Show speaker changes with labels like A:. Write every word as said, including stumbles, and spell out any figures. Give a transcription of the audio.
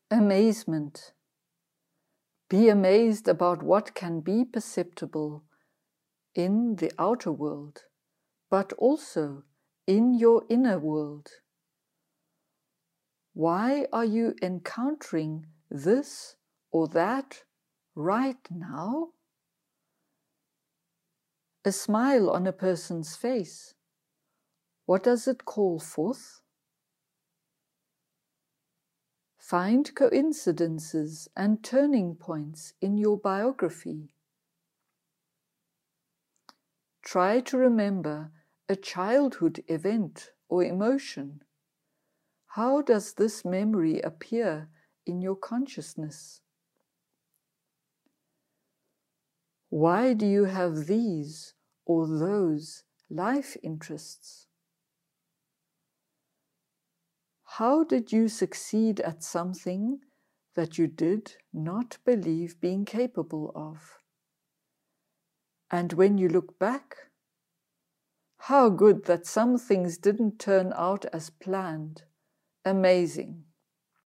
A: Amazement. Be amazed about what can be perceptible in the outer world, but also in your inner world. Why are you encountering this or that right now? A smile on a person's face. What does it call forth? Find coincidences and turning points in your biography. Try to remember a childhood event or emotion. How does this memory appear in your consciousness? Why do you have these or those life interests? How did you succeed at something that you did not believe being capable of? And when you look back, how good that some things didn't turn out as planned. Amazing.